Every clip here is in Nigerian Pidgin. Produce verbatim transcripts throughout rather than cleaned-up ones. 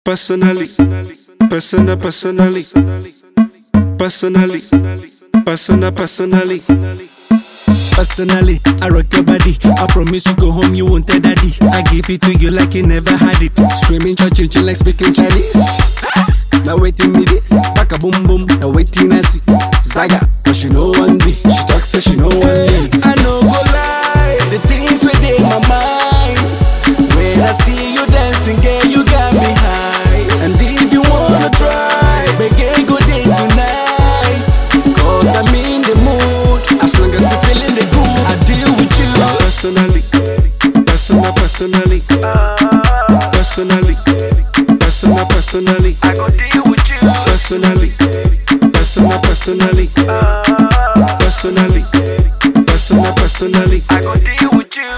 personally, personal, personally, personally, personal, personally. Personally, I rock your body. I promise you go home, you won't tell daddy. I give it to you like you never had it. Screaming, churching, like speaking Chinese. Now waiting me this, back a boom boom. Now waiting I see Zaga, cause she know one me. She talks so she know one me. I know go lie, the things within my mind. When I see you dancing, girl, you got me high. And if you wanna try, make a good day tonight. Cause I'm in the mood, as long as you're feeling the groove, I deal with you. Personally, personal, personally, personally, personal, personally, I go deal with you. personally, personal, personally, personally, personal, personally. I go deal with you.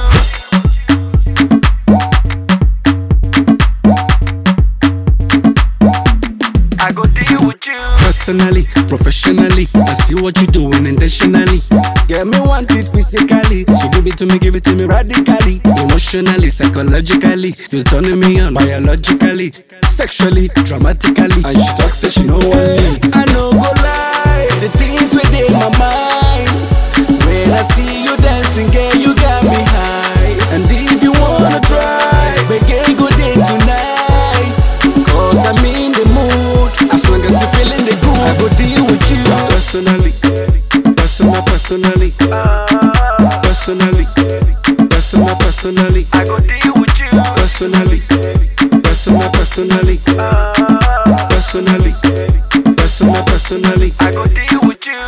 I go deal with you. Personally, professionally, I see what you're doing intentionally. Get me want it physically, so give it to me, give it to me radically. Emotionally, psychologically, you're turning me on biologically, sexually, dramatically. And she talks so she know one me. I know go lie, the things within my mind. When I see you dancing, girl, you got me high. And if you wanna try, make a good day tonight. Cause I'm in the mood, as long as you're feeling the groove, I go deal with you. Personally, personal, personally, personally, personal, personally, I go deal with you. personally, personal, personally, personally, personal, personally. I go deal with you.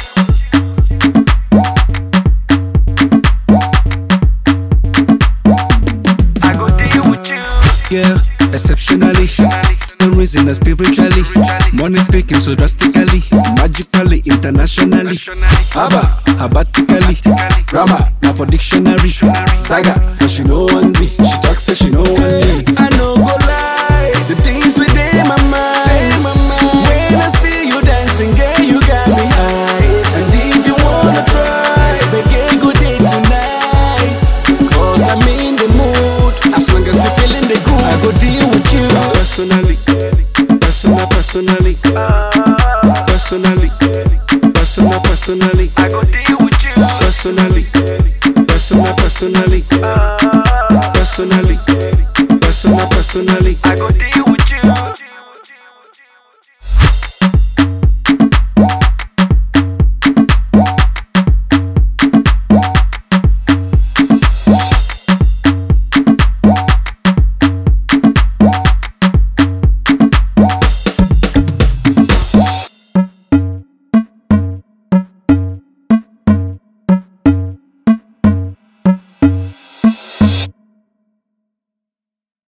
I go deal with you. Yeah, exceptionally, no reason spiritually. Money speaking so drastically, magically, internationally. Abba, abatically, grammar, now for dictionary. Saga, cause she know one me. She talks so she know one me. I know go lie, the things within my mind. When I see you dancing, girl, you got me high. And if you wanna try, make a good day tonight. Cause I'm in the mood, as long as you're feeling the groove, I go deal with you. Personally, personal, personally, personally, personal, personally, I go deal with you. personally, personal, personally, personally, personal, personally. I go deal